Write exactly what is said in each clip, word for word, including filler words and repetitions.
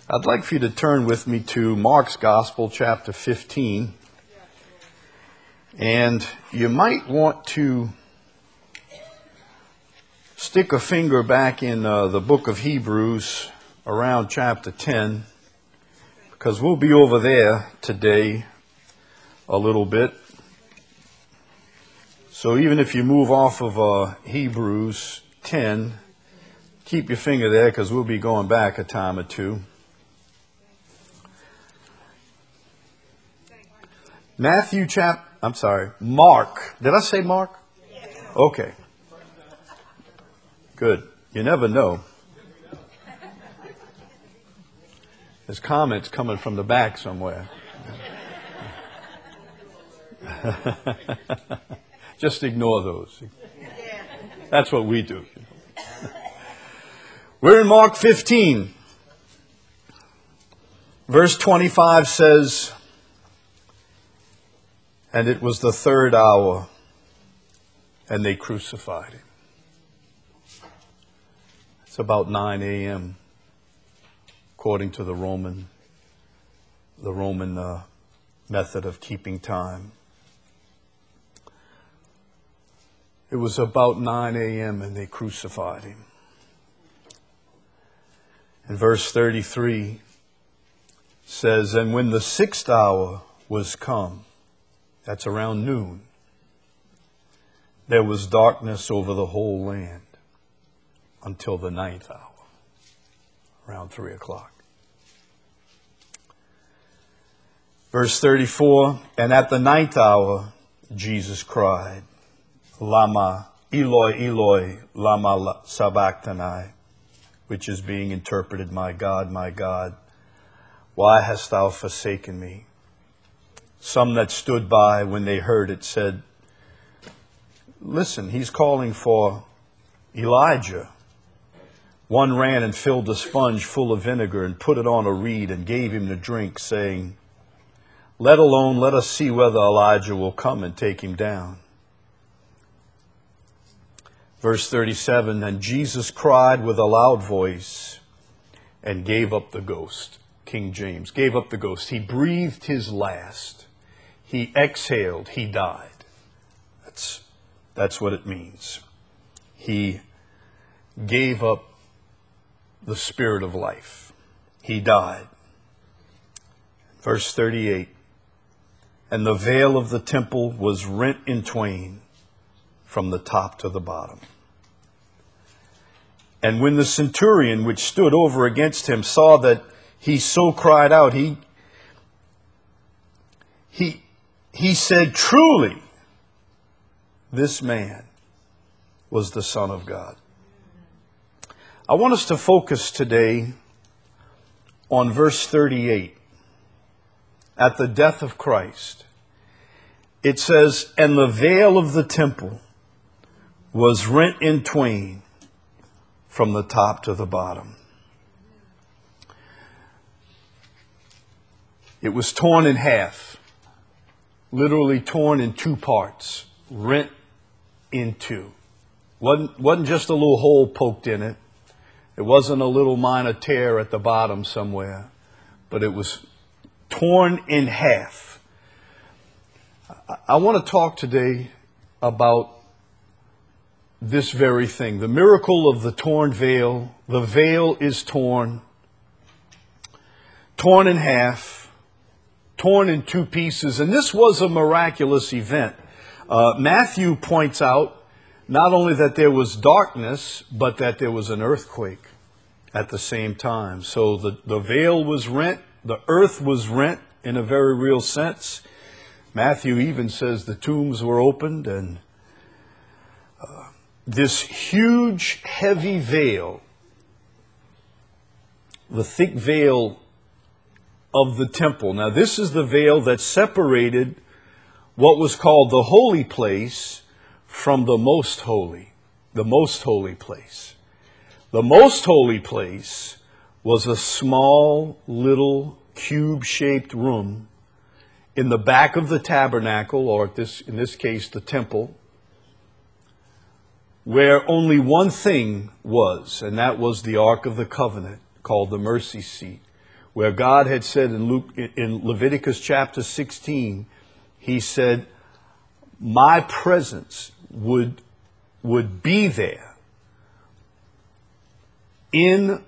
I'd like for you to turn with me to Mark's Gospel, chapter fifteen. And you might want to stick a finger back in uh, the book of Hebrews around chapter ten, because we'll be over there today a little bit. So even if you move off of uh, Hebrews ten, keep your finger there, because we'll be going back a time or two. Matthew chapter, I'm sorry, Mark. Did I say Mark? Okay. Good. You never know. There's comments coming from the back somewhere. Just ignore those. That's what we do. We're in Mark fifteen. Verse twenty-five says, "And it was the third hour, and they crucified him." It's about nine a.m. according to the Roman, the Roman uh, method of keeping time. It was about nine a.m. and they crucified him. And verse thirty-three says, "And when the sixth hour was come," that's around noon, "there was darkness over the whole land until the ninth hour," around three o'clock. Verse thirty-four, "And at the ninth hour, Jesus cried, Lama, Eloi, Eloi, lama sabachthani," which is being interpreted, "My God, my God, why hast thou forsaken me?" Some that stood by when they heard it said, "Listen, he's calling for Elijah." One ran and filled a sponge full of vinegar and put it on a reed and gave him to drink, saying, "Let alone, let us see whether Elijah will come and take him down." Verse thirty-seven, "And Jesus cried with a loud voice and gave up the ghost." King James, gave up the ghost. He breathed his last. He exhaled. He died. That's, that's what it means. He gave up the spirit of life. He died. Verse thirty-eight, "And the veil of the temple was rent in twain from the top to the bottom. And when the centurion which stood over against him saw that he so cried out, he, he, he said, 'Truly, this man was the Son of God.'" I want us to focus today on verse thirty-eight. At the death of Christ, it says, "And the veil of the temple was rent in twain from the top to the bottom." It was torn in half, literally torn in two parts, rent in two. Wasn't, wasn't just a little hole poked in it. It wasn't a little minor tear at the bottom somewhere, but it was torn in half. I, I want to talk today about this very thing, the miracle of the torn veil. The veil is torn, torn in half, torn in two pieces. And this was a miraculous event. Uh, Matthew points out not only that there was darkness, but that there was an earthquake at the same time. So the, the veil was rent, the earth was rent in a very real sense. Matthew even says the tombs were opened, and uh, this huge, heavy veil, the thick veil of the temple. Now, this is the veil that separated what was called the holy place from the most holy, the most holy place. The most holy place was a small, little, cube-shaped room in the back of the tabernacle, or this, in this case, the temple, where only one thing was, and that was the Ark of the Covenant, called the mercy seat, where God had said in Luke, in Leviticus chapter sixteen, he said, my presence would, would be there in,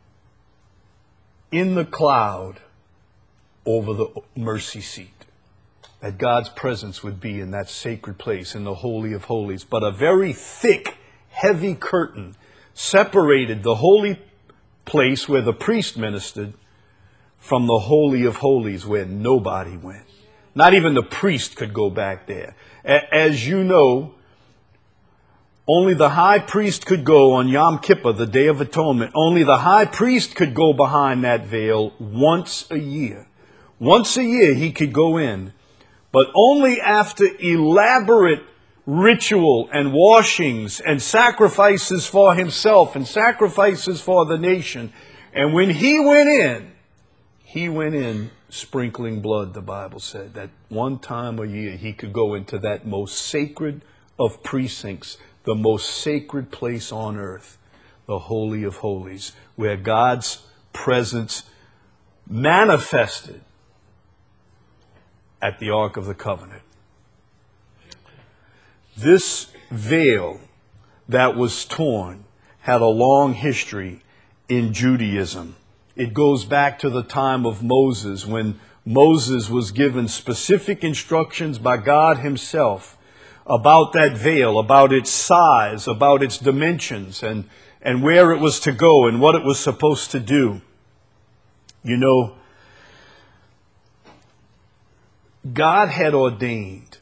in the cloud over the mercy seat. That God's presence would be in that sacred place, in the Holy of Holies. But a very thick, heavy curtain separated the holy place where the priest ministered from the Holy of Holies where nobody went. Not even the priest could go back there. As you know, only the high priest could go on Yom Kippur, the Day of Atonement. Only the high priest could go behind that veil once a year. Once a year he could go in, but only after elaborate ritual and washings and sacrifices for himself and sacrifices for the nation. And when he went in, he went in sprinkling blood, the Bible said. That one time a year he could go into that most sacred of precincts, the most sacred place on earth, the Holy of Holies, where God's presence manifested at the Ark of the Covenant. This veil that was torn had a long history in Judaism. It goes back to the time of Moses, when Moses was given specific instructions by God himself about that veil, about its size, about its dimensions, and, and where it was to go and what it was supposed to do. You know, God had ordained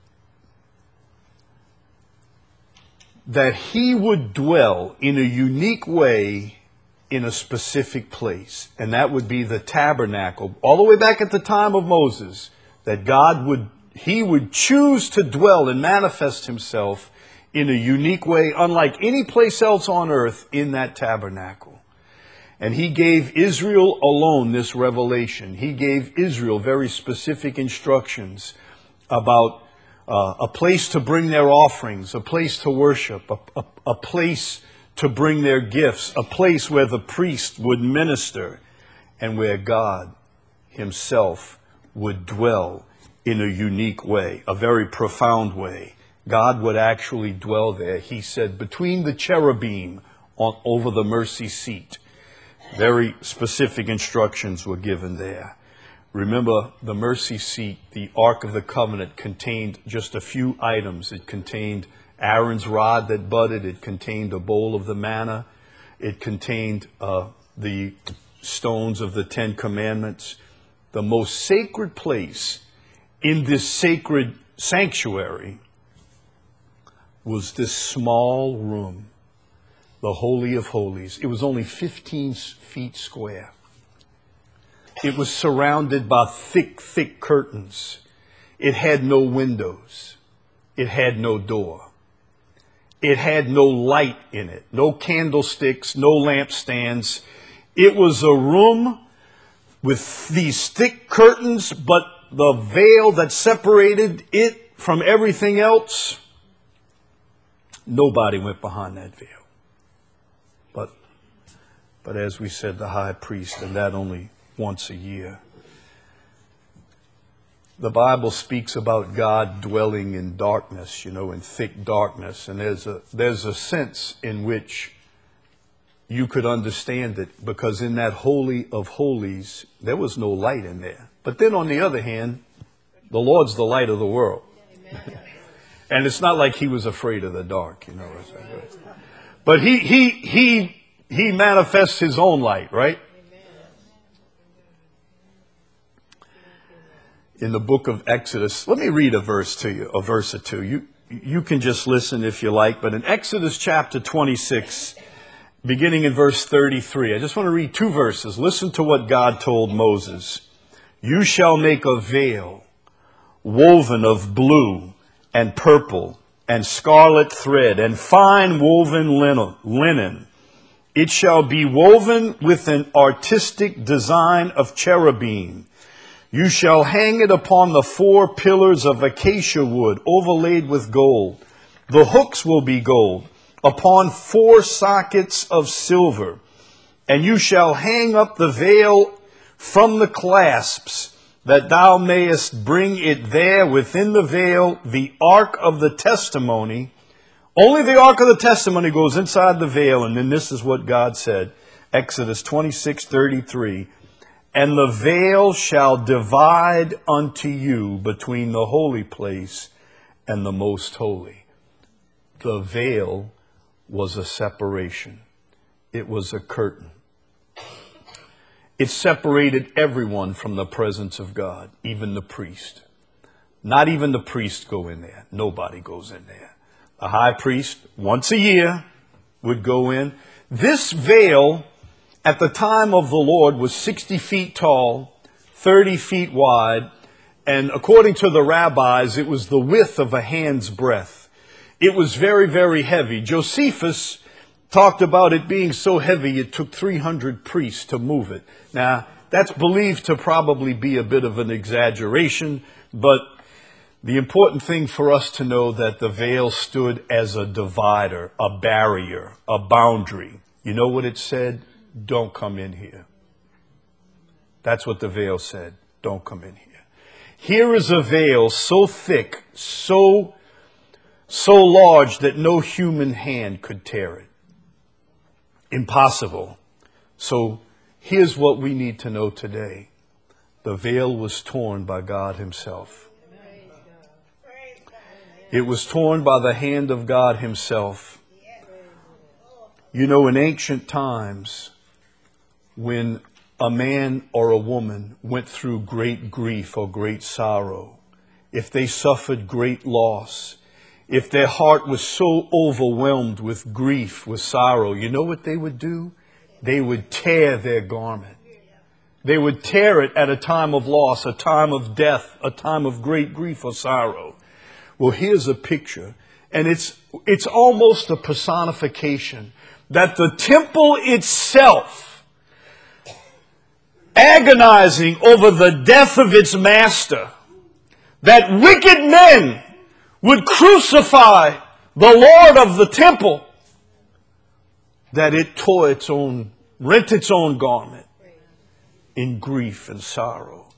that he would dwell in a unique way in a specific place. And that would be the tabernacle. All the way back at the time of Moses, that God would, he would choose to dwell and manifest himself in a unique way, unlike any place else on earth, in that tabernacle. And he gave Israel alone this revelation. He gave Israel very specific instructions about uh, a place to bring their offerings, a place to worship, a, a, a place to bring their gifts, a place where the priest would minister, and where God himself would dwell in a unique way, a very profound way. God would actually dwell there. He said, between the cherubim on, over the mercy seat. Very specific instructions were given there. Remember, the mercy seat, the Ark of the Covenant, contained just a few items. It contained Aaron's rod that budded. It contained a bowl of the manna. It contained uh, the stones of the Ten Commandments. The most sacred place in this sacred sanctuary was this small room, the Holy of Holies. It was only fifteen feet square. It was surrounded by thick, thick curtains. It had no windows. It had no door. It had no light in it, no candlesticks, no lampstands. It was a room with these thick curtains, but the veil that separated it from everything else, nobody went behind that veil. But, but as we said, the high priest, and that only once a year. The Bible speaks about God dwelling in darkness, you know, in thick darkness. And there's a, there's a sense in which you could understand it, because in that Holy of Holies, there was no light in there. But then on the other hand, the Lord's the light of the world. And it's not like he was afraid of the dark, you know. But he, he, he, he manifests his own light, right? In the book of Exodus, let me read a verse to you, a verse or two. You, you can just listen if you like. But in Exodus chapter twenty-six, beginning in verse thirty-three, I just want to read two verses. Listen to what God told Moses. You shall make a veil woven of blue and purple and scarlet thread and fine woven linen. It shall be woven with an artistic design of cherubim. You shall hang it upon the four pillars of acacia wood overlaid with gold. The hooks will be gold upon four sockets of silver. And you shall hang up the veil from the clasps, that thou mayest bring it there within the veil, the ark of the testimony. Only the ark of the testimony goes inside the veil. And then this is what God said. Exodus twenty-six thirty-three. And the veil shall divide unto you between the holy place and the most holy. The veil was a separation. It was a curtain. It separated everyone from the presence of God, even the priest. Not even the priest go in there. Nobody goes in there. The high priest, once a year, would go in. This veil, at the time of the Lord, was sixty feet tall, thirty feet wide, and according to the rabbis, it was the width of a hand's breadth. It was very, very heavy. Josephus talked about it being so heavy it took three hundred priests to move it. Now, that's believed to probably be a bit of an exaggeration, but the important thing for us to know that the veil stood as a divider, a barrier, a boundary. You know what it said? Don't come in here. That's what the veil said. Don't come in here. Here is a veil so thick, so, so large that no human hand could tear it. Impossible. So here's what we need to know today. The veil was torn by God himself. It was torn by the hand of God himself. You know, in ancient times, when a man or a woman went through great grief or great sorrow, if they suffered great loss, if their heart was so overwhelmed with grief, with sorrow, you know what they would do? They would tear their garment. They would tear it at a time of loss, a time of death, a time of great grief or sorrow. Well, here's a picture, and it's, it's almost a personification that the temple itself, agonizing over the death of its master, that wicked men would crucify the Lord of the temple, that it tore its own, rent its own garment in grief and sorrow.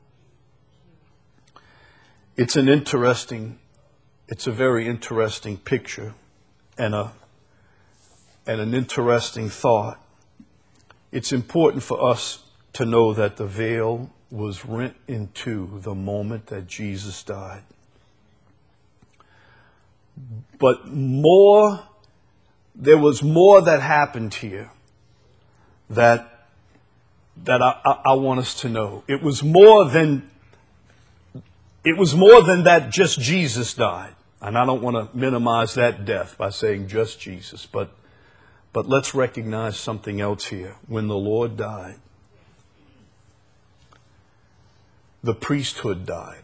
It's an interesting, it's a very interesting picture and a, and an interesting thought. It's important for us to know that the veil was rent in two the moment that Jesus died. But more, there was more that happened here that, that I, I, I want us to know. It was more than, it was more than that just Jesus died. And I don't want to minimize that death by saying just Jesus, but, but let's recognize something else here. When the Lord died, the priesthood died.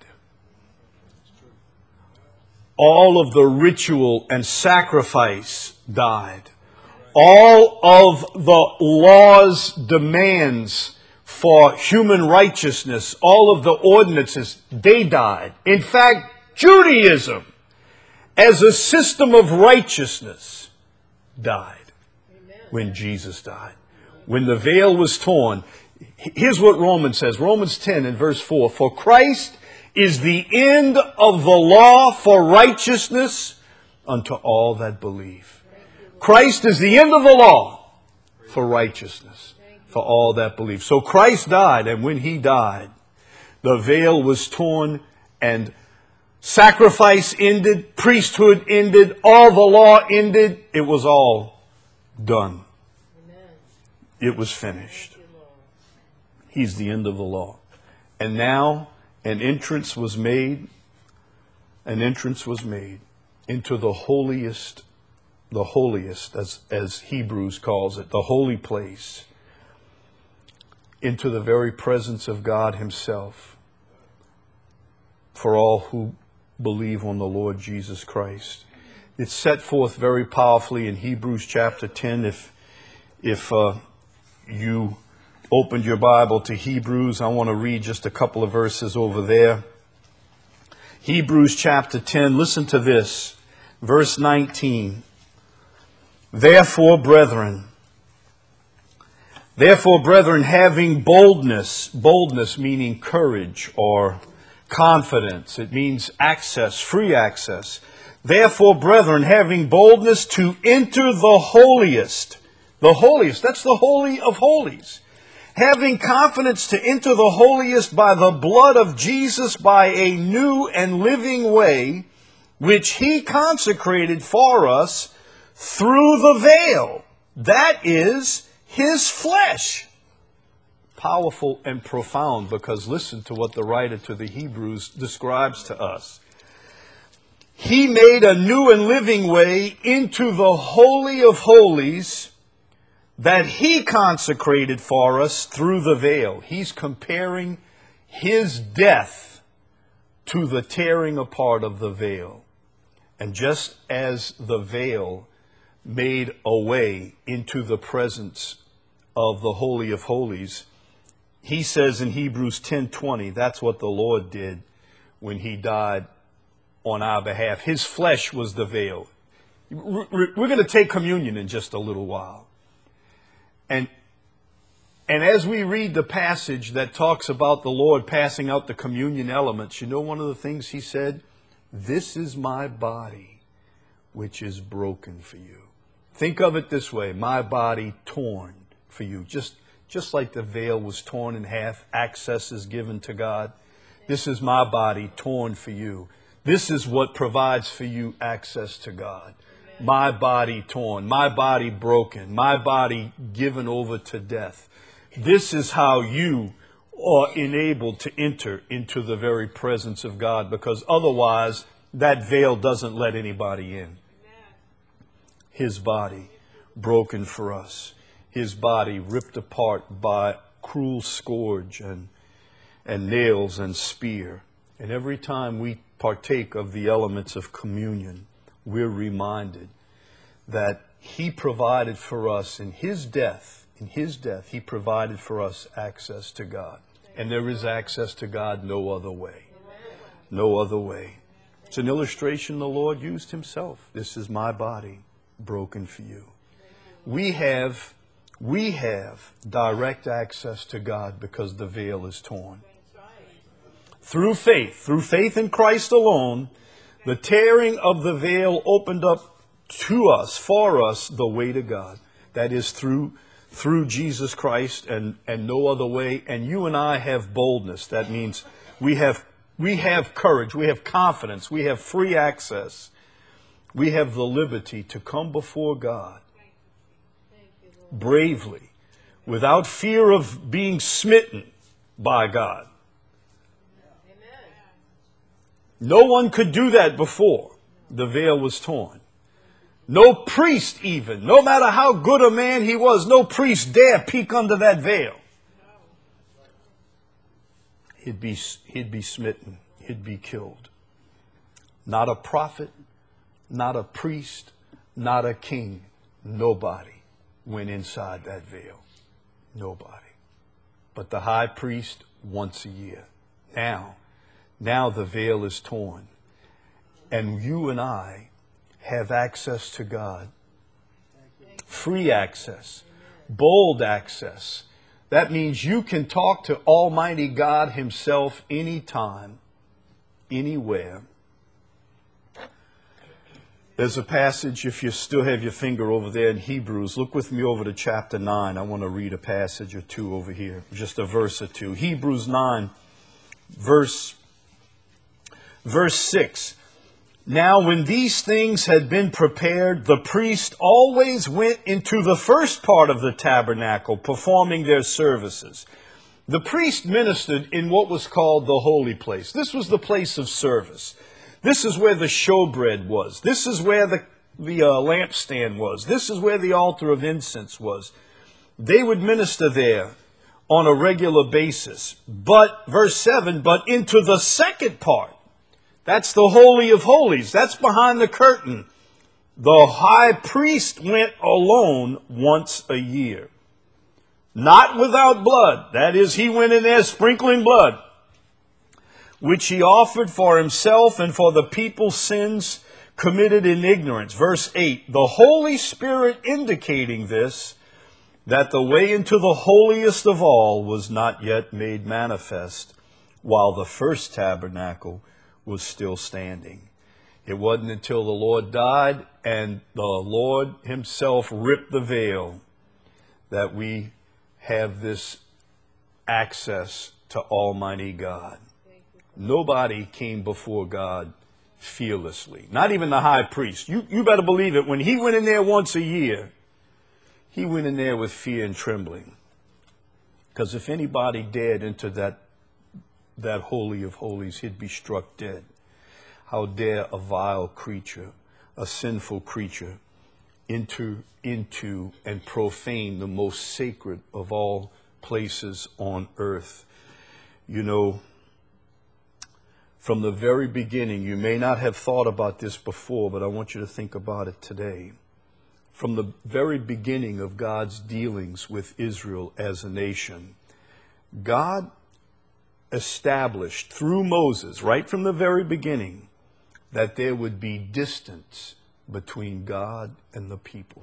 All of the ritual and sacrifice died. All of the law's demands for human righteousness, all of the ordinances, they died. In fact, Judaism, as a system of righteousness, died when Jesus died. When the veil was torn, here's what Romans says. Romans ten and verse four. For Christ is the end of the law for righteousness unto all that believe. Christ is the end of the law for righteousness for all that believe. So Christ died, and when he died, the veil was torn and sacrifice ended, priesthood ended, all the law ended. It was all done. It was finished. He's the end of the law. And now an entrance was made, an entrance was made into the holiest, the holiest, as, as Hebrews calls it, the holy place, into the very presence of God himself for all who believe on the Lord Jesus Christ. It's set forth very powerfully in Hebrews chapter ten. If, if uh, you opened your Bible to Hebrews, I want to read just a couple of verses over there. Hebrews chapter ten, listen to this, verse nineteen. Therefore, brethren, Therefore, brethren, having boldness, boldness meaning courage or confidence. It means access, free access. Therefore, brethren, having boldness to enter the holiest, the holiest, that's the holy of holies. Having confidence to enter the holiest by the blood of Jesus, by a new and living way, which he consecrated for us through the veil. That is his flesh. Powerful and profound, because listen to what the writer to the Hebrews describes to us. He made a new and living way into the Holy of Holies that he consecrated for us through the veil. He's comparing his death to the tearing apart of the veil. And just as the veil made a way into the presence of the Holy of Holies, he says in Hebrews ten twenty, that's what the Lord did when he died on our behalf. His flesh was the veil. We're going to take communion in just a little while. And, and as we read the passage that talks about the Lord passing out the communion elements, you know one of the things he said? This is my body, which is broken for you. Think of it this way, my body torn for you. Just, just like the veil was torn in half, access is given to God. This is my body torn for you. This is what provides for you access to God. My body torn, my body broken, my body given over to death. This is how you are enabled to enter into the very presence of God, because otherwise that veil doesn't let anybody in. His body broken for us. His body ripped apart by cruel scourge and, and nails and spear. And every time we partake of the elements of communion, we're reminded that he provided for us in his death, in his death, he provided for us access to God. And there is access to God no other way. No other way. It's an illustration the Lord used himself. This is my body broken for you. We have, we have direct access to God because the veil is torn. Through faith, through faith in Christ alone, the tearing of the veil opened up to us, for us, the way to God. That is through through Jesus Christ and, and no other way. And you and I have boldness. That means we have we have courage, we have confidence, we have free access. We have the liberty to come before God bravely, without fear of being smitten by God. No one could do that before the veil was torn. No priest even, no matter how good a man he was, no priest dare peek under that veil. He'd be, he'd be smitten. He'd be killed. Not a prophet, not a priest, not a king. Nobody went inside that veil. Nobody. But the high priest once a year. Now, now the veil is torn. And you and I have access to God. Free access. Bold access. That means you can talk to Almighty God himself anytime, anywhere. There's a passage, if you still have your finger over there in Hebrews, look with me over to chapter nine. I want to read a passage or two over here, just a verse or two. Hebrews nine, verse, verse six. Now when these things had been prepared, the priest always went into the first part of the tabernacle, performing their services. The priest ministered in what was called the holy place. This was the place of service. This is where the showbread was. This is where the, the uh, lampstand was. This is where the altar of incense was. They would minister there on a regular basis. But, verse seven, but into the second part, that's the Holy of Holies. That's behind the curtain. The high priest went alone once a year. Not without blood. That is, he went in there sprinkling blood, which he offered for himself and for the people's sins committed in ignorance. Verse eight, the Holy Spirit indicating this, that the way into the holiest of all was not yet made manifest, while the first tabernacle was still standing. It wasn't until the Lord died and the Lord himself ripped the veil that we have this access to Almighty God. Nobody came before God fearlessly. Not even the high priest. You, you better believe it. When he went in there once a year, he went in there with fear and trembling. Because if anybody dared enter that, that holy of holies, he'd be struck dead. How dare a vile creature, a sinful creature, enter into and profane the most sacred of all places on earth? You know, from the very beginning, you may not have thought about this before, but I want you to think about it today. From the very beginning of God's dealings with Israel as a nation, God established through Moses, right from the very beginning, that there would be distance between God and the people.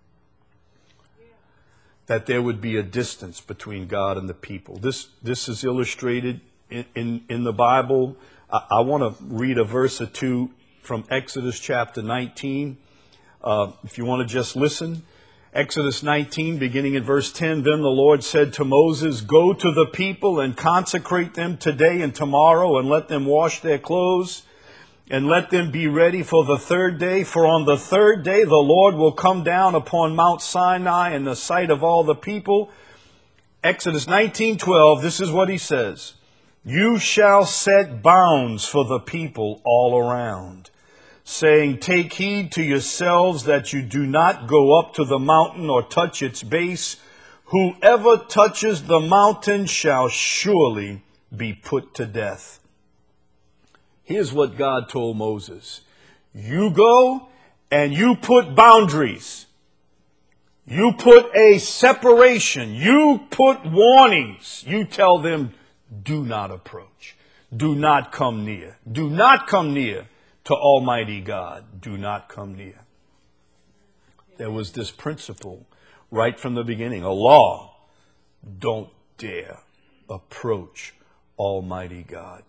That there would be a distance between God and the people. This, this is illustrated in, in, in the Bible. I, I want to read a verse or two from Exodus chapter nineteen. Uh, if you want to just listen. Exodus nineteen, beginning in verse ten, then the Lord said to Moses, go to the people and consecrate them today and tomorrow, and let them wash their clothes, and let them be ready for the third day. For on the third day the Lord will come down upon Mount Sinai in the sight of all the people. Exodus nineteen twelve, this is what he says. You shall set bounds for the people all around, saying, take heed to yourselves that you do not go up to the mountain or touch its base. Whoever touches the mountain shall surely be put to death. Here's what God told Moses. You go and you put boundaries. You put a separation. You put warnings. You tell them, do not approach. Do not come near. Do not come near to Almighty God. Do not come near. There was this principle right from the beginning, a law. Don't dare approach Almighty God.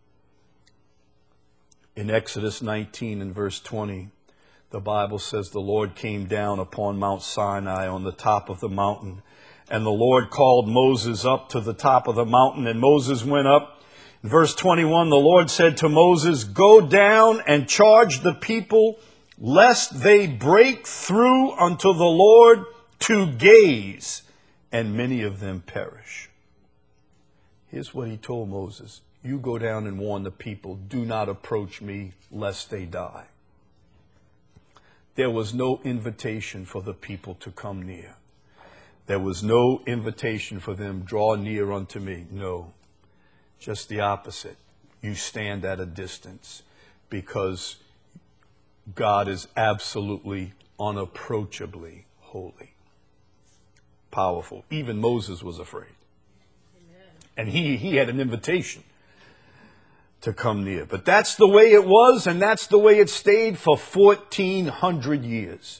In Exodus nineteen and verse twenty, the Bible says the Lord came down upon Mount Sinai on the top of the mountain. And the Lord called Moses up to the top of the mountain, and Moses went up. In verse twenty-one, the Lord said to Moses, go down and charge the people, lest they break through unto the Lord to gaze, and many of them perish. Here's what he told Moses. You go down and warn the people, do not approach me, lest they die. There was no invitation for the people to come near. There was no invitation for them, draw near unto me. No, just the opposite. You stand at a distance because God is absolutely, unapproachably holy. Powerful. Even Moses was afraid. Amen. And he, he had an invitation to come near. But that's the way it was, and that's the way it stayed for fourteen hundred years.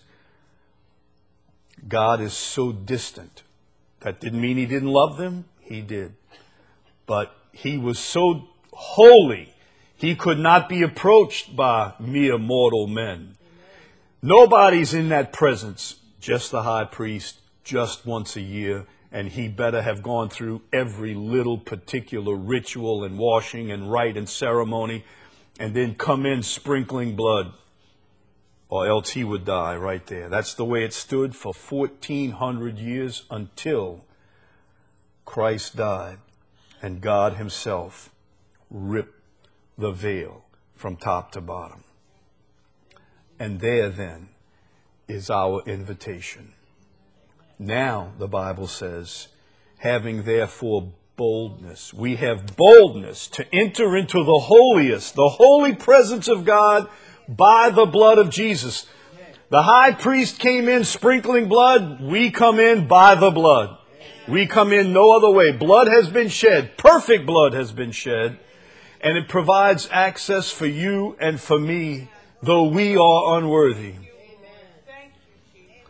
God is so distant. That didn't mean he didn't love them. He did. But he was so holy, he could not be approached by mere mortal men. Amen. Nobody's in that presence, just the high priest, just once a year. And he better have gone through every little particular ritual and washing and rite and ceremony, and then come in sprinkling blood, or else he would die right there. That's the way it stood for fourteen hundred years until Christ died and God himself ripped the veil from top to bottom. And there then is our invitation. Now, the Bible says, having therefore boldness, we have boldness to enter into the holiest, the holy presence of God by the blood of Jesus. The high priest came in sprinkling blood. We come in by the blood. We come in no other way. Blood has been shed. Perfect blood has been shed. And it provides access for you and for me, though we are unworthy.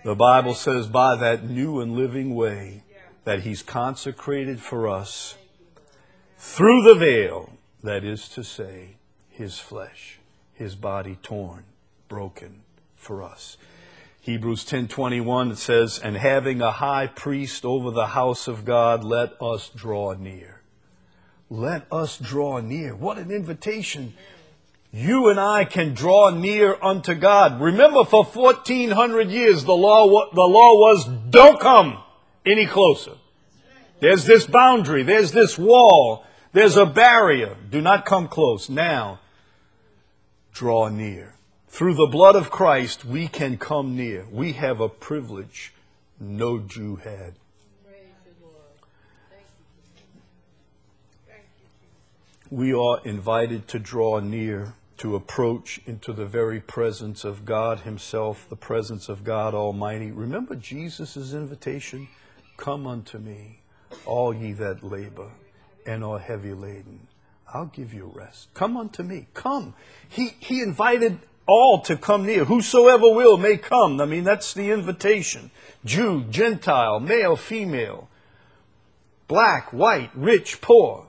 The Bible says by that new and living way that he's consecrated for us through the veil, that is to say, his flesh, his body torn, broken for us. Hebrews ten twenty-one, it says, and having a high priest over the house of God, let us draw near. Let us draw near. What an invitation. You and I can draw near unto God. Remember, for fourteen hundred years, the law, the law was, don't come any closer. There's this boundary. There's this wall. There's a barrier. Do not come close. Now, draw near. Through the blood of Christ, we can come near. We have a privilege no Jew had. We are invited to draw near, to approach into the very presence of God himself, the presence of God Almighty. Remember Jesus' invitation? Come unto me, all ye that labor and are heavy laden. I'll give you rest. Come unto me. Come. He, he invited all to come near. Whosoever will may come. I mean, that's the invitation. Jew, Gentile, male, female, black, white, rich, poor.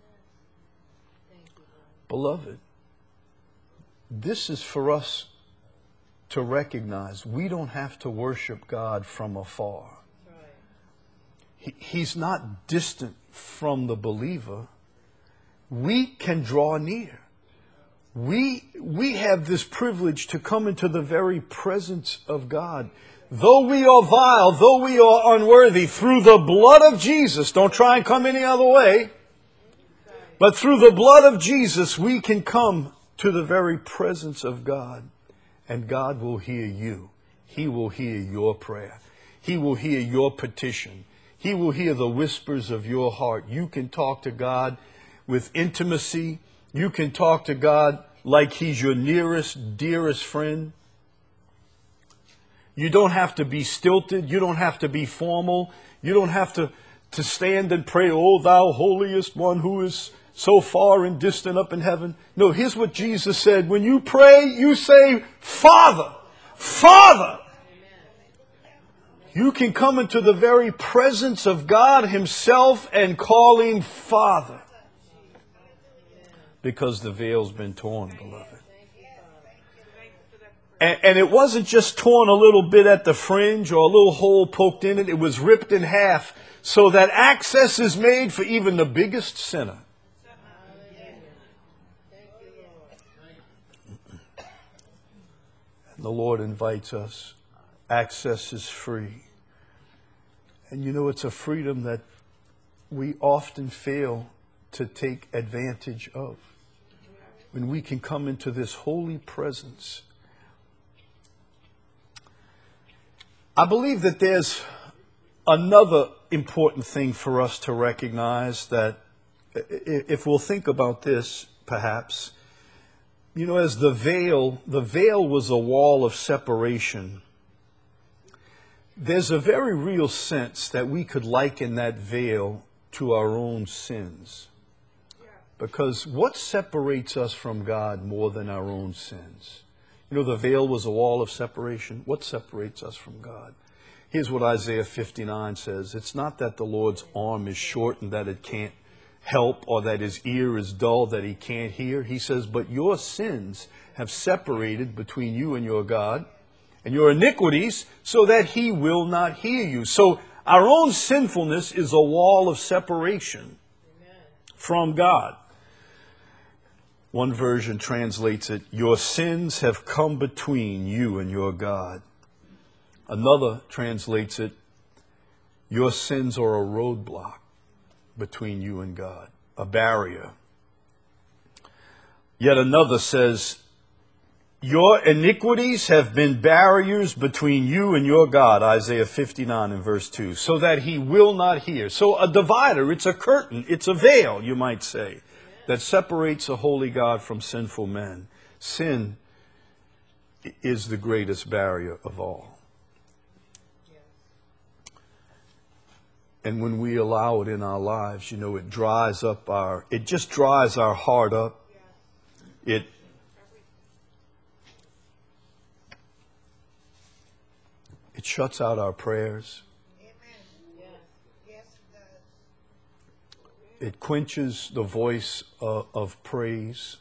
Beloved, this is for us to recognize. We don't have to worship God from afar. He, he's not distant from the believer. We can draw near. We, we have this privilege to come into the very presence of God. Though we are vile, though we are unworthy, through the blood of Jesus, don't try and come any other way, but through the blood of Jesus, we can come to the very presence of God, and God will hear you. He will hear your prayer. He will hear your petition. He will hear the whispers of your heart. You can talk to God with intimacy. You can talk to God like he's your nearest, dearest friend. You don't have to be stilted. You don't have to be formal. You don't have to, to stand and pray, "O thou holiest one who is so far and distant up in heaven." No, here's what Jesus said. When you pray, you say, "Father, Father." You can come into the very presence of God himself and call him Father. Because the veil's been torn, beloved. And, and it wasn't just torn a little bit at the fringe or a little hole poked in it. It was ripped in half so that access is made for even the biggest sinner. And the Lord invites us. Access is free. And you know, it's a freedom that we often fail to take advantage of. When we can come into this holy presence. I believe that there's another important thing for us to recognize, that if we'll think about this, perhaps, you know, as the veil, the veil was a wall of separation. There's a very real sense that we could liken that veil to our own sins. Because what separates us from God more than our own sins? You know, the veil was a wall of separation. What separates us from God? Here's what Isaiah fifty-nine says. It's not that the Lord's arm is short and that it can't help, or that his ear is dull that he can't hear. He says, but your sins have separated between you and your God, and your iniquities, so that he will not hear you. So our own sinfulness is a wall of separation from God. One version translates it, your sins have come between you and your God. Another translates it, your sins are a roadblock between you and God, a barrier. Yet another says, your iniquities have been barriers between you and your God, Isaiah fifty-nine and verse two, so that he will not hear. So a divider, it's a curtain, it's a veil, you might say, that separates a holy God from sinful men. Sin is the greatest barrier of all. And when we allow it in our lives, you know, it dries up our, it just dries our heart up. It, It shuts out our prayers. It quenches the voice of, of praise.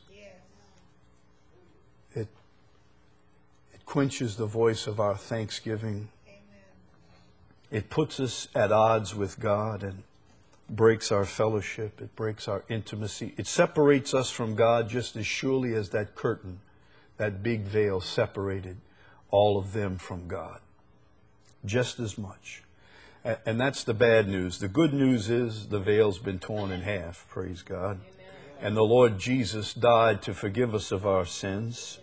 It, it quenches the voice of our thanksgiving. It puts us at odds with God and breaks our fellowship. It breaks our intimacy. It separates us from God just as surely as that curtain, that big veil, separated all of them from God. Just as much. And that's the bad news. The good news is the veil's been torn in half, praise God. Amen. And the Lord Jesus died to forgive us of our sins.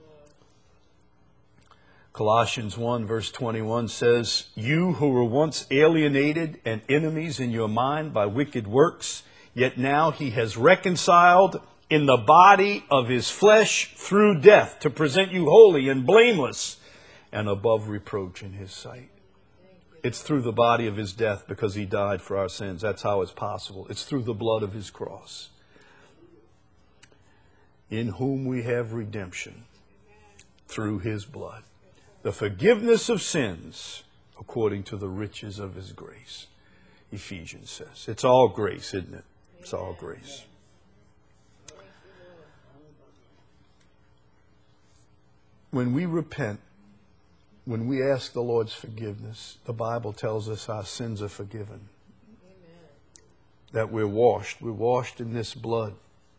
Colossians one verse twenty-one says, "You who were once alienated and enemies in your mind by wicked works, yet now he has reconciled in the body of his flesh through death to present you holy and blameless and above reproach in his sight." It's through the body of his death because he died for our sins. That's how it's possible. It's through the blood of his cross. In whom we have redemption through his blood. The forgiveness of sins according to the riches of his grace. Ephesians says. It's all grace, isn't it? It's all grace. When we repent, when we ask the Lord's forgiveness, the Bible tells us our sins are forgiven. Amen. That we're washed. We're washed in this blood.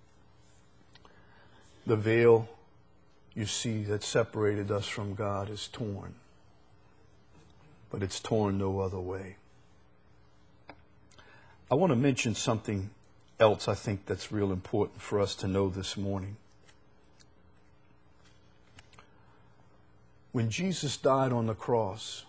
The veil, you see, that separated us from God is torn. But it's torn no other way. I want to mention something else I think that's real important for us to know this morning. When Jesus died on the cross,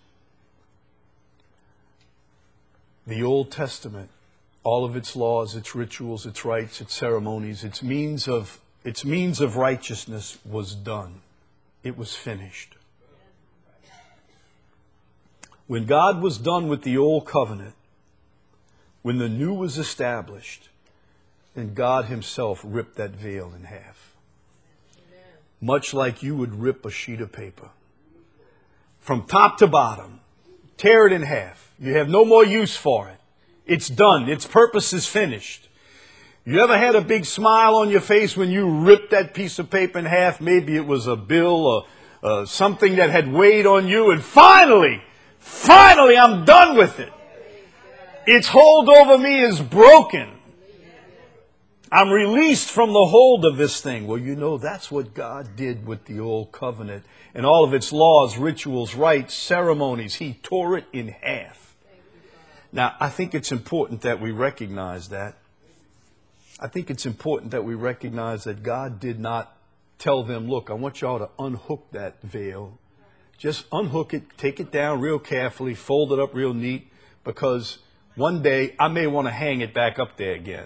the Old Testament, all of its laws, its rituals, its rites, its ceremonies, its means of, its means of righteousness was done. It was finished. When God was done with the old covenant, when the new was established, then God himself ripped that veil in half. Amen. Much like you would rip a sheet of paper. From top to bottom, tear it in half. You have no more use for it. It's done. Its purpose is finished. You ever had a big smile on your face when you ripped that piece of paper in half? Maybe it was a bill or uh, something that had weighed on you, and finally, finally, I'm done with it. Its hold over me is broken. I'm released from the hold of this thing. Well, you know, that's what God did with the old covenant and all of its laws, rituals, rites, ceremonies. He tore it in half. Now, I think it's important that we recognize that. I think it's important that we recognize that God did not tell them, look, I want y'all to unhook that veil. Just unhook it, take it down real carefully, fold it up real neat, because one day I may want to hang it back up there again.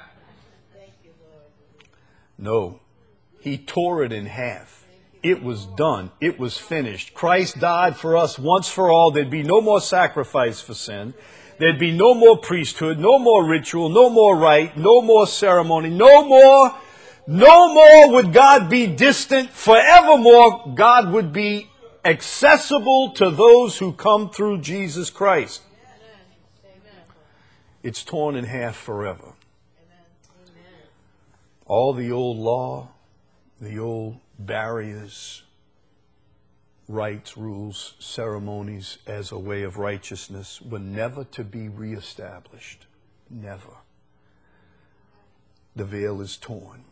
No, he tore it in half. It was done. It was finished. Christ died for us once for all. There'd be no more sacrifice for sin. There'd be no more priesthood, no more ritual, no more rite, no more ceremony, no more, no more would God be distant. Forevermore, God would be accessible to those who come through Jesus Christ. It's torn in half forever. All the old law, the old barriers, rites, rules, ceremonies as a way of righteousness were never to be reestablished. Never. The veil is torn.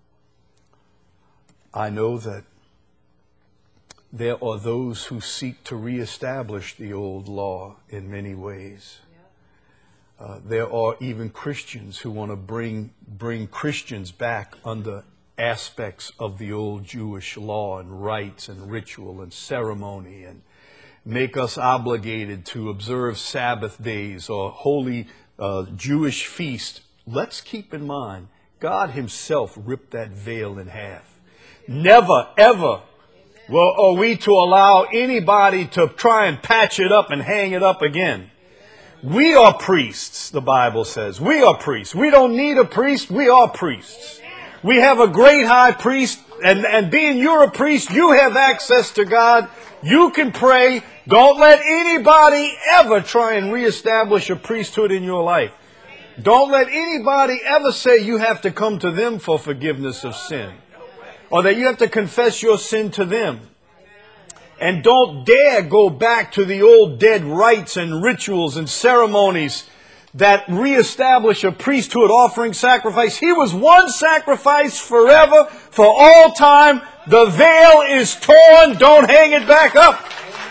I know that there are those who seek to reestablish the old law in many ways. Uh, there are even Christians who want to bring bring Christians back under aspects of the old Jewish law and rites and ritual and ceremony, and make us obligated to observe Sabbath days or holy uh, Jewish feasts. Let's keep in mind, God himself ripped that veil in half. Never, ever well, are we to allow anybody to try and patch it up and hang it up again. We are priests, the Bible says. We are priests. We don't need a priest. We are priests. We have a great high priest, and, and being you're a priest, you have access to God You can pray. Don't let anybody ever try and reestablish a priesthood in your life. Don't let anybody ever say you have to come to them for forgiveness of sin, or that you have to confess your sin to them. And don't dare go back to the old dead rites and rituals and ceremonies that reestablish a priesthood offering sacrifice. He was one sacrifice forever, for all time. The veil is torn. Don't hang it back up.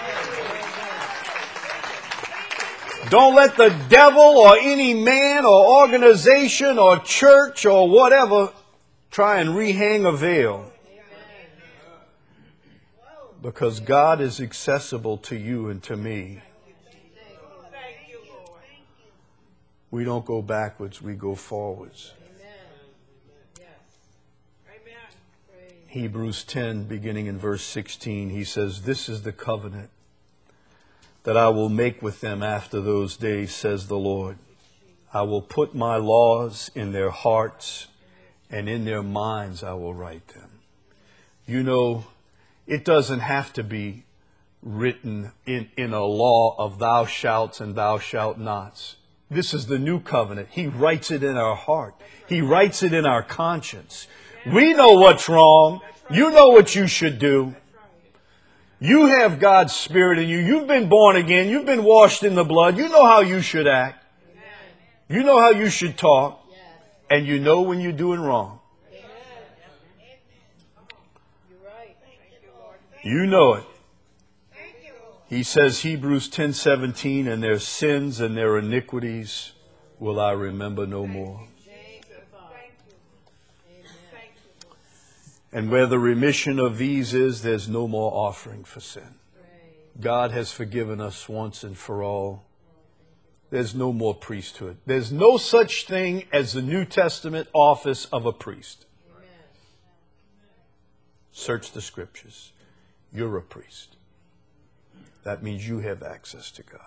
Don't let the devil or any man or organization or church or whatever try and rehang a veil. Because God is accessible to you and to me. We don't go backwards, we go forwards. Hebrews ten, beginning in verse sixteen, he says, "This is the covenant that I will make with them after those days, says the Lord. I will put my laws in their hearts, and in their minds I will write them." You know, it doesn't have to be written in, in a law of thou shalt and thou shalt nots. This is the new covenant. He writes it in our heart. He writes it in our conscience. We know what's wrong. You know what you should do. You have God's Spirit in you. You've been born again. You've been washed in the blood. You know how you should act. You know how you should talk. And you know when you're doing wrong. You know it. He says, Hebrews ten seventeen, "And their sins and their iniquities will I remember no more." And where the remission of these is, there's no more offering for sin. God has forgiven us once and for all. There's no more priesthood. There's no such thing as the New Testament office of a priest. Search the scriptures. You're a priest. That means you have access to God.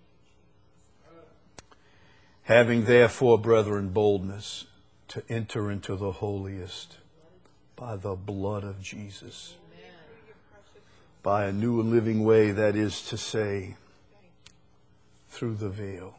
"Having therefore, brethren, boldness to enter into the holiest by the blood of Jesus, by a new and living way, that is to say, through the veil,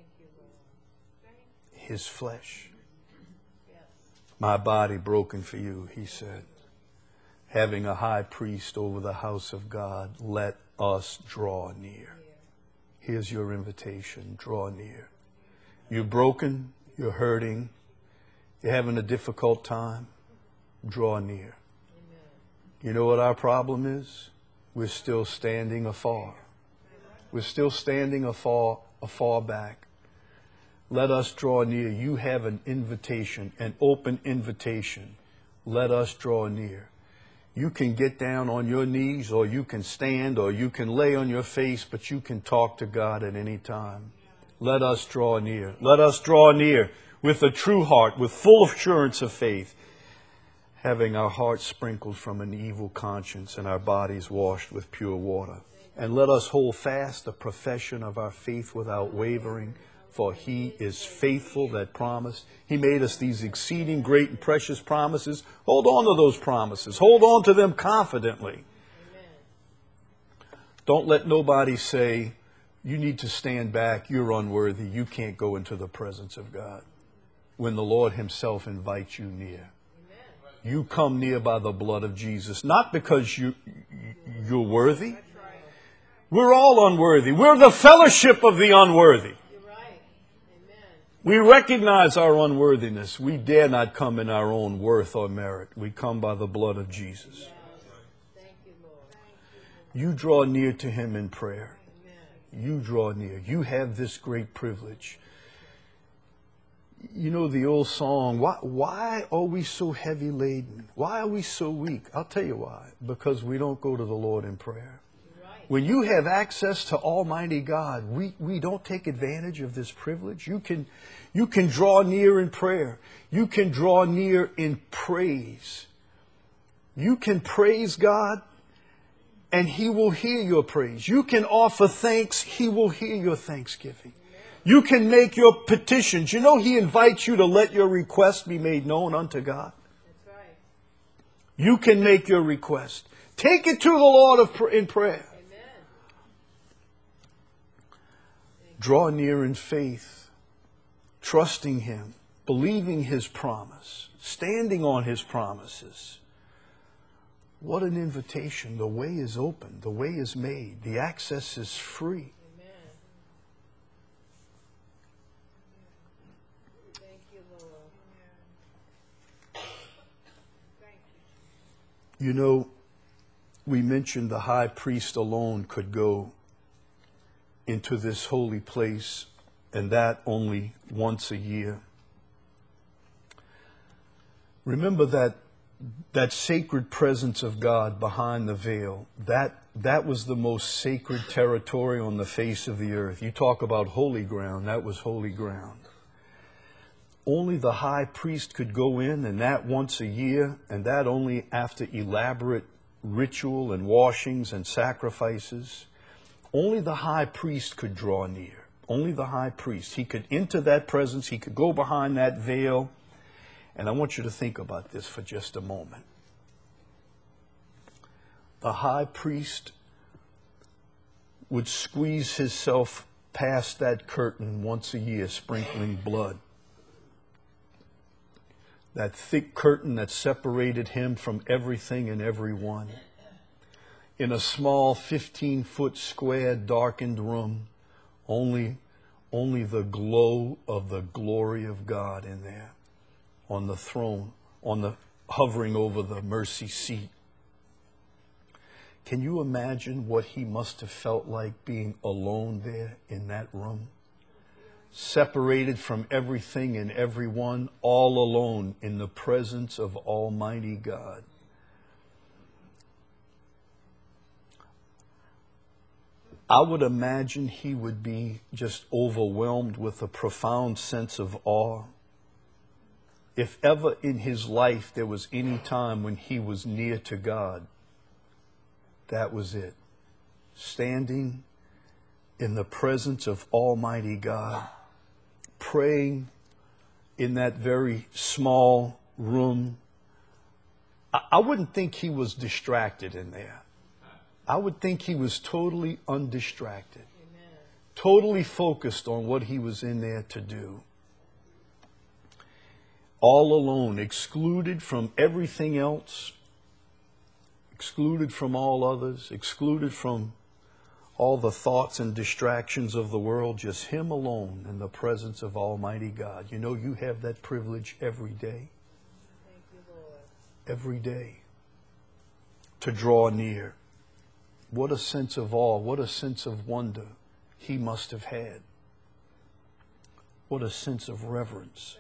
His flesh. My body broken for you," he said. "Having a high priest over the house of God, let us draw near." Here's your invitation. Draw near. You're broken. You're hurting. You're having a difficult time. Draw near. You know what our problem is? We're still standing afar. We're still standing afar, afar back. Let us draw near. You have an invitation, an open invitation. Let us draw near. You can get down on your knees, or you can stand, or you can lay on your face, but you can talk to God at any time. Let us draw near. Let us draw near with a true heart, with full assurance of faith, having our hearts sprinkled from an evil conscience and our bodies washed with pure water. And let us hold fast the profession of our faith without wavering, for He is faithful that promised. He made us these exceeding great and precious promises. Hold on to those promises. Hold on to them confidently. Amen. Don't let nobody say, you need to stand back, you're unworthy, you can't go into the presence of God, when the Lord Himself invites you near. Amen. You come near by the blood of Jesus, not because you, you're worthy. We're all unworthy. We're the fellowship of the unworthy. We recognize our unworthiness. We dare not come in our own worth or merit. We come by the blood of Jesus. You draw near to Him in prayer. You draw near. You have this great privilege. You know the old song, why, why are we so heavy laden? Why are we so weak? I'll tell you why. Because we don't go to the Lord in prayer. When you have access to Almighty God, we, we don't take advantage of this privilege. You can, you can draw near in prayer. You can draw near in praise. You can praise God, and He will hear your praise. You can offer thanks. He will hear your thanksgiving. You can make your petitions. You know He invites you to let your request be made known unto God. That's right. You can make your request. Take it to the Lord of, in prayer. Draw near in faith, trusting Him, believing His promise, standing on His promises. What an invitation. The way is open. The way is made. The access is free. Amen. Thank you, Lord. Thank you. You know, we mentioned the high priest alone could go into this holy place, and that only once a year. Remember that that sacred presence of God behind the veil. That that was the most sacred territory on the face of the earth. You talk about holy ground, that was holy ground. Only the high priest could go in, and that once a year, and that only after elaborate ritual and washings and sacrifices. Only the high priest could draw near. Only the high priest. He could enter that presence. He could go behind that veil. And I want you to think about this for just a moment. The high priest would squeeze himself past that curtain once a year, sprinkling blood. That thick curtain that separated him from everything and everyone. In a small fifteen-foot square darkened room, only, only the glow of the glory of God in there. On the throne, on the hovering over the mercy seat. Can you imagine what he must have felt like being alone there in that room? Separated from everything and everyone, all alone in the presence of Almighty God. I would imagine he would be just overwhelmed with a profound sense of awe. If ever in his life there was any time when he was near to God, that was it. Standing in the presence of Almighty God, praying in that very small room. I, I wouldn't think he was distracted in there. I would think he was totally undistracted, Amen. Totally focused on what he was in there to do. All alone, excluded from everything else, excluded from all others, excluded from all the thoughts and distractions of the world, just him alone in the presence of Almighty God. You know, you have that privilege every day. Thank you, Lord. Every day. To draw near. What a sense of awe, what a sense of wonder he must have had. What a sense of reverence.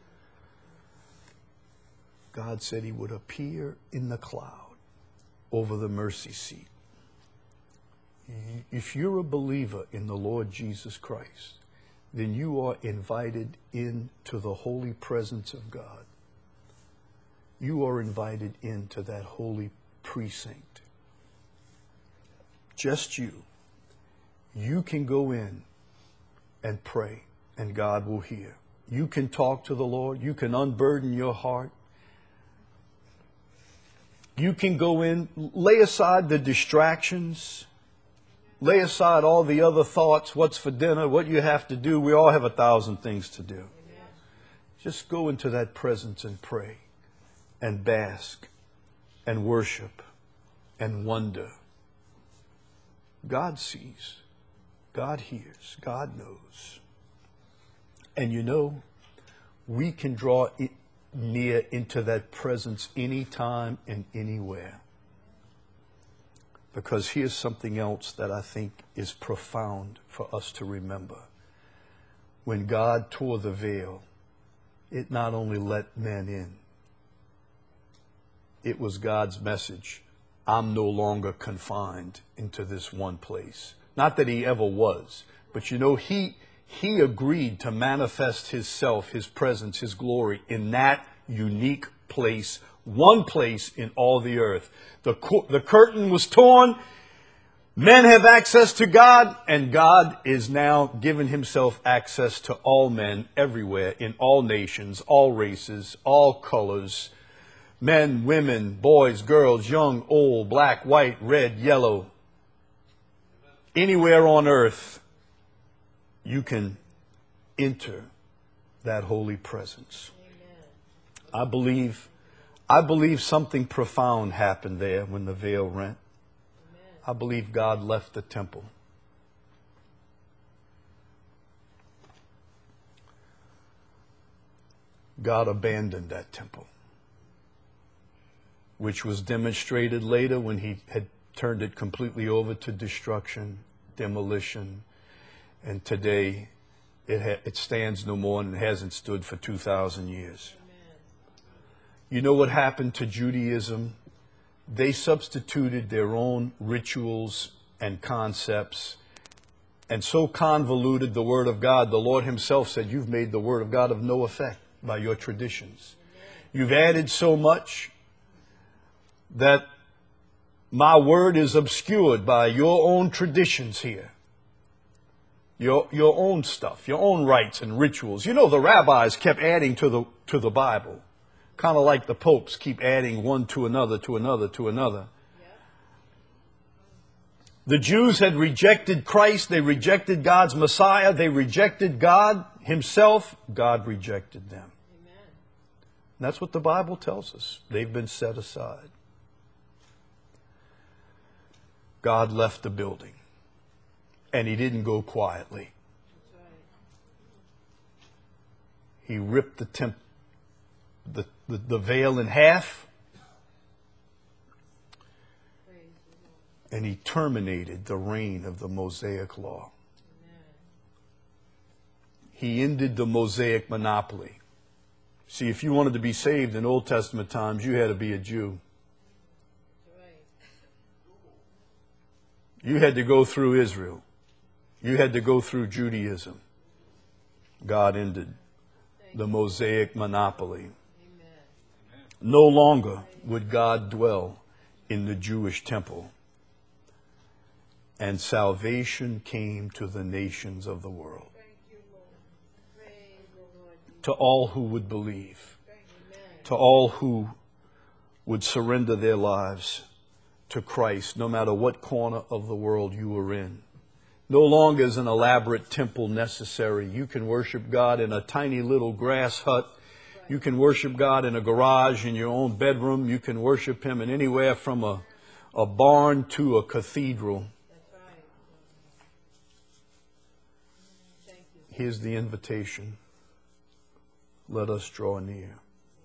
God said he would appear in the cloud over the mercy seat. If you're a believer in the Lord Jesus Christ, then you are invited into the holy presence of God. You are invited into that holy precinct. Just you. You can go in and pray, and God will hear. You can talk to the Lord. You can unburden your heart. You can go in, lay aside the distractions, lay aside all the other thoughts, what's for dinner, what you have to do. We all have a thousand things to do. Amen. Just go into that presence and pray and bask and worship and wonder. God sees, God hears, God knows. And you know, we can draw it near into that presence anytime and anywhere. Because here's something else that I think is profound for us to remember. When God tore the veil, it not only let men in, it was God's message. I'm no longer confined into this one place. Not that he ever was, but you know, he He agreed to manifest his self, his presence, his glory in that unique place, one place in all the earth. The, the curtain was torn. Men have access to God, and God is now giving himself access to all men everywhere, in all nations, all races, all colors, men, women, boys, girls, young, old, black, white, red, yellow, anywhere on earth. you can enter that holy presence. I believe, I believe something profound happened there when the veil rent. I believe God left the temple. God abandoned that temple, which was demonstrated later when he had turned it completely over to destruction, demolition, and today it, ha- it stands no more and it hasn't stood for two thousand years. Amen. You know what happened to Judaism? They substituted their own rituals and concepts and so convoluted the Word of God. The Lord himself said, you've made the Word of God of no effect by your traditions. You've added so much that my word is obscured by your own traditions here. Your, your own stuff, your own rites and rituals. You know, the rabbis kept adding to the, to the Bible. Kind of like the popes keep adding one to another, to another, to another. The Jews had rejected Christ. They rejected God's Messiah. They rejected God himself. God rejected them. Amen. That's what the Bible tells us. They've been set aside. God left the building. And he didn't go quietly. That's right. He ripped the, temp- the, the, the veil in half. And he terminated the reign of the Mosaic law. Amen. He ended the Mosaic monopoly. See, if you wanted to be saved in Old Testament times, you had to be a Jew. Right. You had to go through Israel. You had to go through Judaism. God ended the Mosaic monopoly. Amen. No longer would God dwell in the Jewish temple. And salvation came to the nations of the world. Thank you, Lord. Praise the Lord. To all who would believe. Amen. To all who would surrender their lives to Christ, no matter what corner of the world you were in. No longer is an elaborate temple necessary. You can worship God in a tiny little grass hut. You can worship God in a garage, in your own bedroom. You can worship him in anywhere from a, a barn to a cathedral. Here's the invitation. Let us draw near. Amen.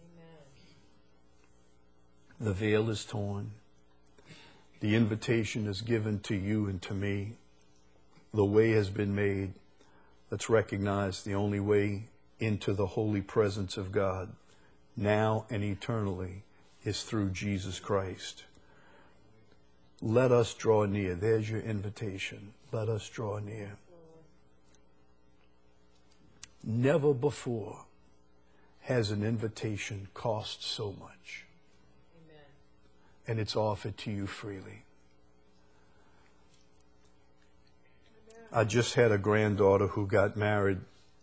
The veil is torn. The invitation is given to you and to me. The way has been made. Let's recognize the only way into the holy presence of God, now and eternally, is through Jesus Christ. Let us draw near. There's your invitation. Let us draw near. Never before has an invitation cost so much. Amen. And it's offered to you freely. Amen. I just had a granddaughter who got married.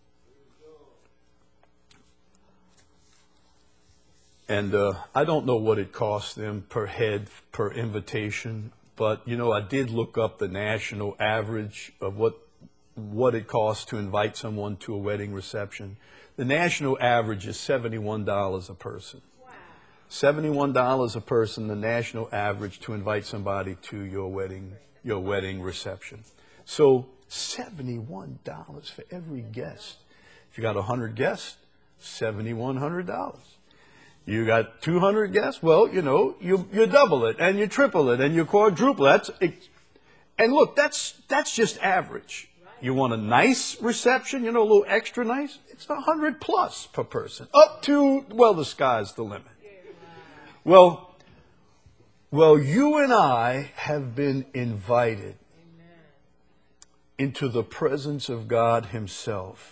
And uh, I don't know what it cost them per head, per invitation. But, you know, I did look up the national average of what what it costs to invite someone to a wedding reception. The national average is seventy-one dollars a person. Wow. seventy-one dollars a person, the national average to invite somebody to your wedding, your wedding reception. So seventy-one dollars for every guest. If you got one hundred guests, seven thousand one hundred dollars. You got two hundred guests, well, you know, you you double it and you triple it and you quadruple it. That's, and look, that's that's just average. You want a nice reception, you know, a little extra nice? It's one hundred plus per person. Up to, well, the sky's the limit. Well, well, you and I have been invited into the presence of God himself.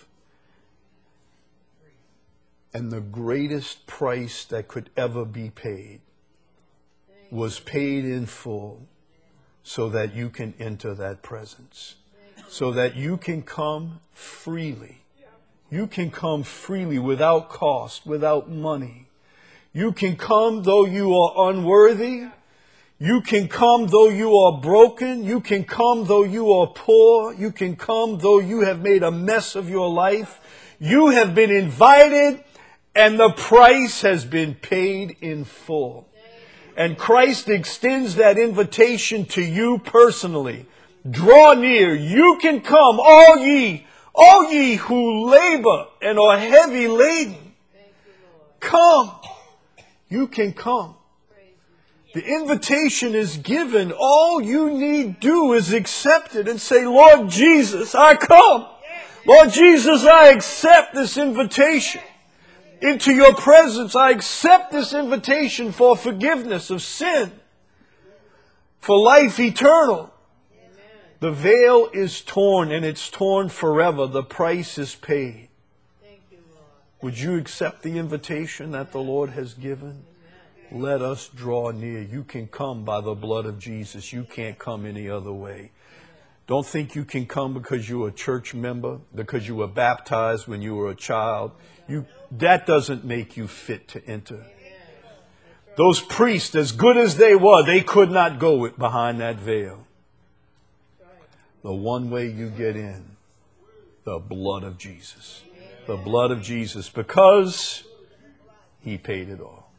And the greatest price that could ever be paid was paid in full so that you can enter that presence. So that you can come freely. You can come freely without cost, without money. You can come though you are unworthy. You can come though you are broken. You can come though you are poor. You can come though you have made a mess of your life. You have been invited, and the price has been paid in full. And Christ extends that invitation to you personally. Draw near. You can come, all ye, all ye who labor and are heavy laden. Come. You can come. The invitation is given. All you need do is accept it and say, Lord Jesus, I come. Lord Jesus, I accept this invitation into your presence. I accept this invitation for forgiveness of sin, for life eternal. The veil is torn, and it's torn forever. The price is paid. Would you accept the invitation that the Lord has given? Let us draw near. You can come by the blood of Jesus. You can't come any other way. Don't think you can come because you're a church member, because you were baptized when you were a child. You, that doesn't make you fit to enter. Those priests, as good as they were, they could not go behind that veil. The one way you get in, the blood of Jesus. The blood of Jesus, because He paid it all.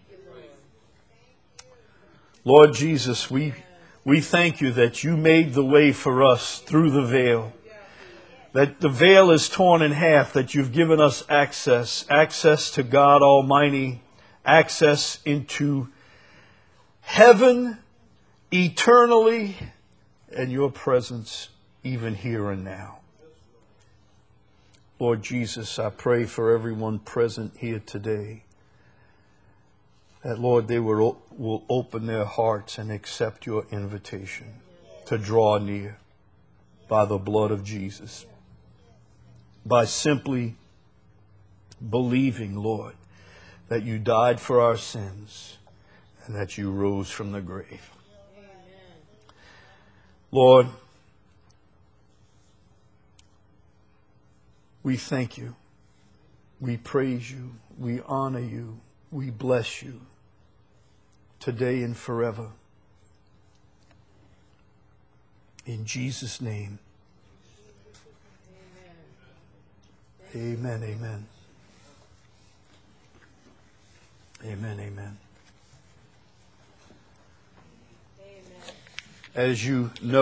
Lord Jesus, we, we thank you that you made the way for us through the veil. That the veil is torn in half, that you've given us access, access to God Almighty, access into heaven eternally, and your presence even here and now. Lord Jesus, I pray for everyone present here today, that, Lord, they will, will open their hearts and accept your invitation to draw near by the blood of Jesus. By simply believing, Lord, that you died for our sins and that you rose from the grave. Lord, we thank you. We praise you. We honor you. We bless you today and forever. In Jesus' name. Amen, amen. Amen, amen. As you know,